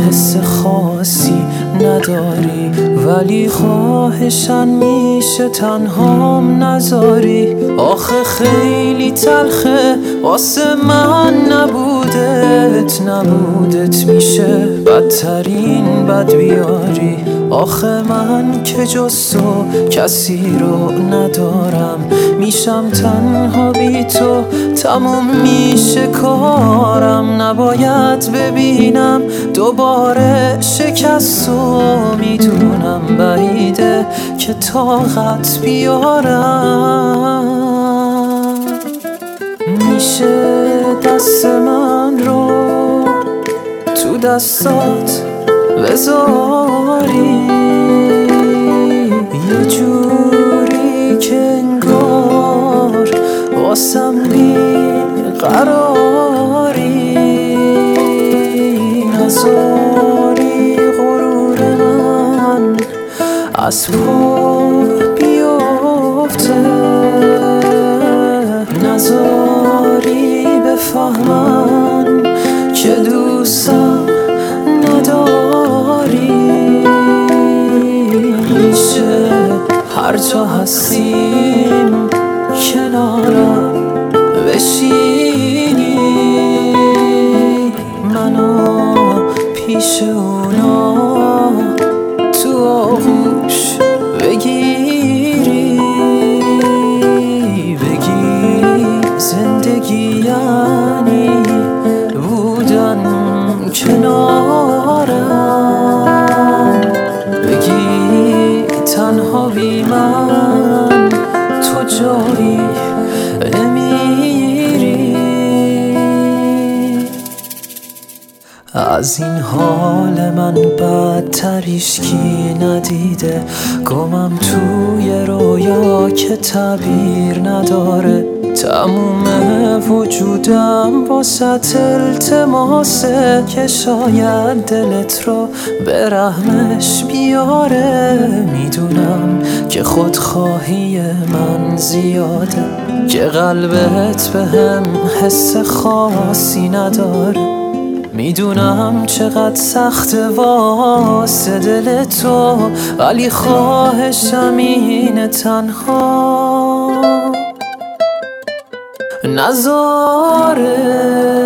حس خاصی نداری، ولی خواهشن میشه تنهام نذاری. آخه خیلی تلخه واسه من نبودت میشه بدترین بد بیاری. آخه من که جز تو کسی رو ندارم، میشم تنها بی تو، تموم میشه کارم. نباید ببینم دوباره شکست و میدونم بعیده که طاقت بیارم. میشه دست من رو تو دستات بذاری، یه جوری که انگار واسم بی قراری. نذاری غرور من از پا بیفته، نذاری بفهمن که دوستم نداری. میشه هر جا هستیم کنارم بشینی، منو پیش اونا تو آغوش بگیری، بگی زندگی یعنی بودن کنارم، بگی تنها بی من تو جایی نمیری. از این حال من بدتر هیچکی ندیده، گمم توی رویا که تعبیر نداره. تموم وجودم واسه التماسه که شاید دلت رو به رحمش بیاره. میدونم که خودخواهی من زیاده، که قلبت به هم حس خاصی نداره. میدونم چقدر سخته واسه دل تو، ولی خواهشم اینه تنها نذاره